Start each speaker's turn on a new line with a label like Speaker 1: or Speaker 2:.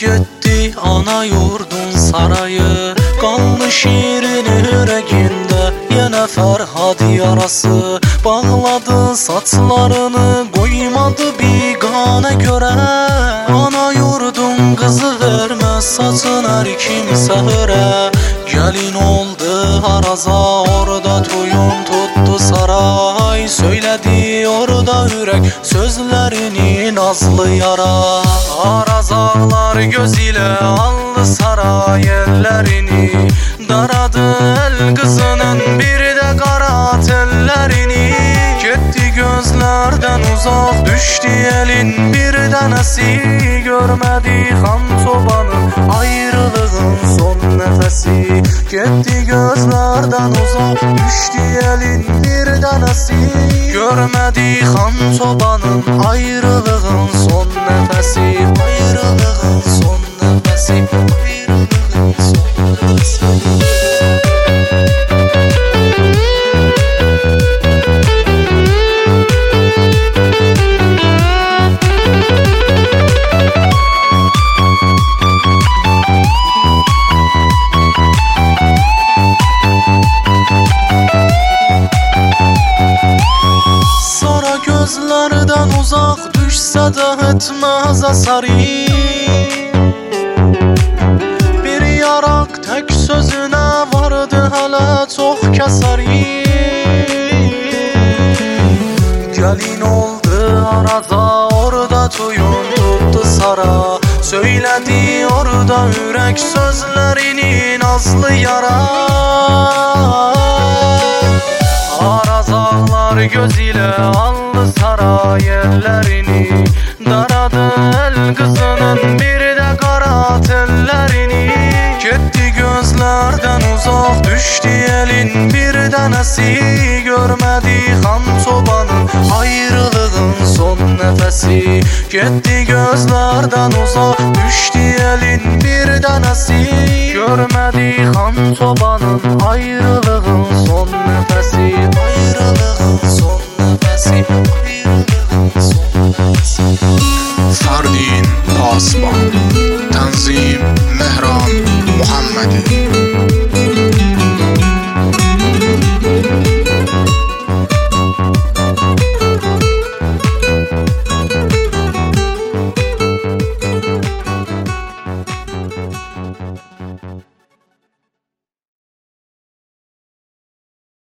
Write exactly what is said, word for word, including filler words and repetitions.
Speaker 1: Gitti ana yurdun sarayı, kanlı şiirin yüreğinde yine Ferhad yarası. Bağladı saçlarını, koymadı bigane göre. Ana yurdun kızı vermez saçın her kimse höre. Gelin oldu haraza, orada toyun tuttu saray. Söyledi orada yürek sözlerini nazlı yara. Arazağlar göz ile aldı saray ellerini. Daradı el kızının bir de kara tellerini. Gitti gözlerden uzak, düştü elin bir tanesi. Görmedi Han Çoban'ın ayrılığın son nefesi. Gitti gözlerden uzak, düştü elin bir tanesi. Görmedi Han Çoban'ın ayrılığın son nefesi. Ayrılığın son nefesi. Ayrılığın son nefesi. Gözlerden uzak düşse de etmez asari. Bir yarak tek sözüne vardı hele çok kesari. Gelin oldu arada, orada toyun tuttu sara. Söyledi orada yürek sözlerini nazlı yara. Arazağlar göz ile aldı saray ellerini. Daradı el kızının bir de kara tellerini. Gitti gözlerden uzak, düştü elin bir tanesi. Görmedi Han Çoban'ın ayrılığın son nefesi. Gitti gözlerden uzak, düştü elin bir tanesi. Görmedi Han Çoban'ın ayrılığın son nefesi. Ayrılığın son nefesi. Ayrılığın son nefesi.
Speaker 2: Fardin Pasban, Tanzim Mehran Muhammedi.